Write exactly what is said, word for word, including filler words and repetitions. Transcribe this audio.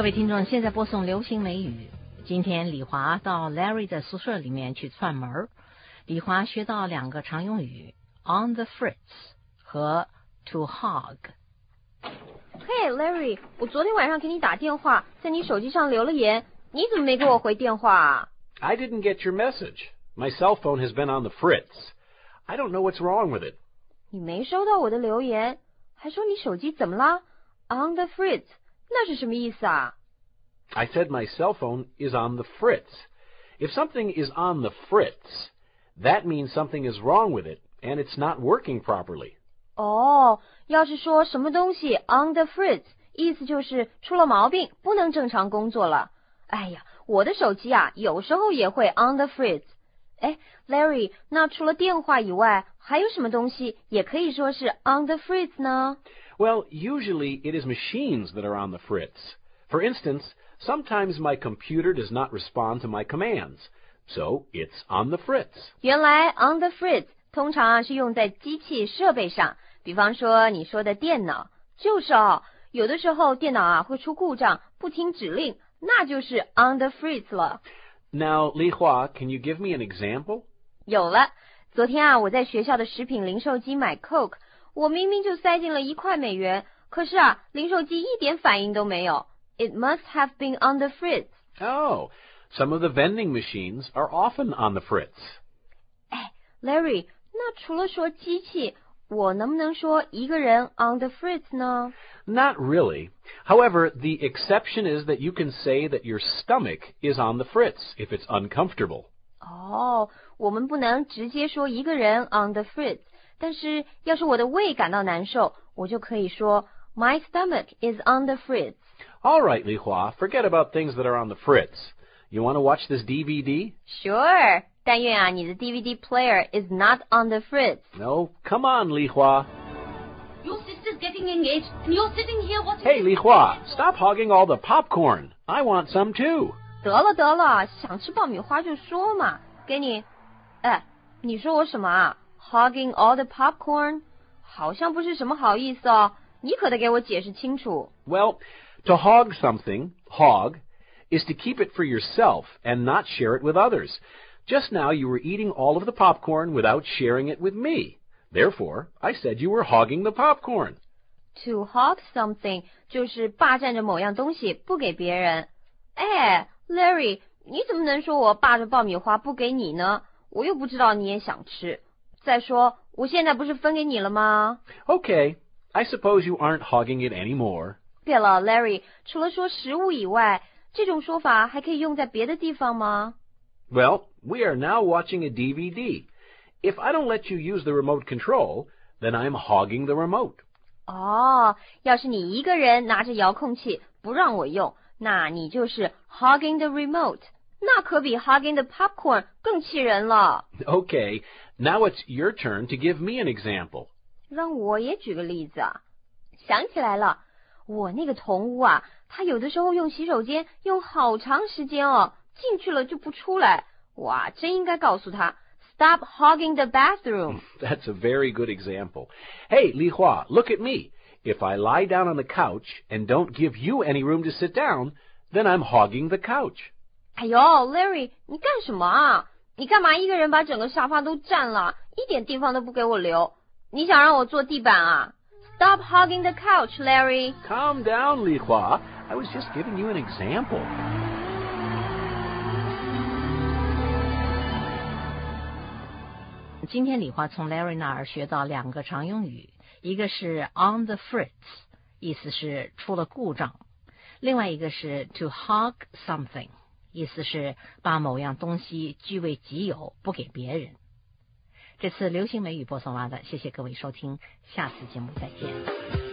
位听众，现在播送流行美语。今天李华到 Larry 的宿舍里面去串门，李华学到两个常用语 on the fritz 和 to hog。Hey Larry， 我昨天晚上给你打电话，在你手机上留了言，你怎么没给我回电话啊？ I didn't get your message. My cell phone has been on the fritz. I don't know what's wrong with it. 你没收到我的留言，还说你手机怎么了？ On the fritz， 那是什么意思啊？ I said my cell phone is on the fritz. If something is on the fritz, that means something is wrong with it, and it's not working properly. 哦，要是说什么东西 on the fritz， 意思就是出了毛病，不能正常工作了。哎呀，我的手机啊，有时候也会 on the fritz。哎 ，Larry， 那除了电话以外，还有什么东西也可以说是 on the fritz 呢？ Well, usually it is machines that are on the fritz. For instance, sometimes my computer does not respond to my commands, so it's on the fritz. 原来 on the fritz 通常啊是用在机器设备上，比方说你说的电脑，就是哦，有的时候电脑啊会出故障，不听指令，那就是 on the fritz 了。 Now, Li Hua, can you give me an example? 有了，昨天啊我在学校的食品零售机买 Coke， 我明明就塞进了一块美元，可是啊零售机一点反应都没有。It must have been on the fritz. Oh, some of the vending machines are often on the fritz. 哎 ，Larry， 那除了说机器，我能不能说一个人 on the fritz 呢？ Not really. However, the exception is that you can say that your stomach is on the fritz if it's uncomfortable. 哦，我们不能直接说一个人 on the fritz， 但是要是我的胃感到难受，我就可以说 My stomach is on the fritz. All right, Li Hua, forget about things that are on the fritz. You want to watch this D V D? Sure. 但愿啊，你的 D V D player is not on the fritz. No, come on, Li Hua. Your sister's getting engaged, and you're sitting here watching... Hey, Li Hua, stop hogging all the popcorn. I want some too. 得了得了，想吃爆米花就说嘛，给你。哎，你说我什么啊 ？Hogging all the popcorn？ 好像不是什么好意思哦，你可得给我解释清楚。 Well, to hog something, hog, is to keep it for yourself and not share it with others. Just now you were eating all of the popcorn without sharing it with me. Therefore, I said you were hogging the popcorn. To hog something 就是霸占着某样东西不给别人。哎 ，Larry， 你怎么能说我霸着爆米花不给你呢？我又不知道你也想吃。再说，我现在不是分给你了吗？ Okay, I suppose you aren't hogging it anymore. 对了 ，Larry， 除了说食物以外，这种说法还可以用在别的地方吗？ Well, we are now watching a D V D. If I don't let you use the remote control, then I'm hogging the remote. 哦，要是你一个人拿着遥控器不让我用，那你就是 hogging the remote， 那可比 hogging the popcorn 更气人了。 Okay, now it's your turn to give me an example. 让我也举个例子啊。想起来了，我那个同屋啊，他有的时候用洗手间用好长时间哦，进去了就不出来。哇，真应该告诉他 Stop hogging the bathroom. That's a very good example. Hey, Li Hua, look at me. If I lie down on the couch and don't give you any room to sit down, then I'm hogging the couch. 哎呦 ，Larry， 你干什么啊？你干嘛一个人把整个沙发都占了，一点地方都不给我留？你想让我坐地板啊？ Stop hogging the couch, Larry. Calm down, Li Hua. I was just giving you an example. 今天李华从 Larry 那儿学到两个常用语，一个是 on the fritz， 意思是出了故障；另外一个是 to hog something， 意思是把某样东西据为己有，不给别人。这次流行美语播送完了，谢谢各位收听，下次节目再见。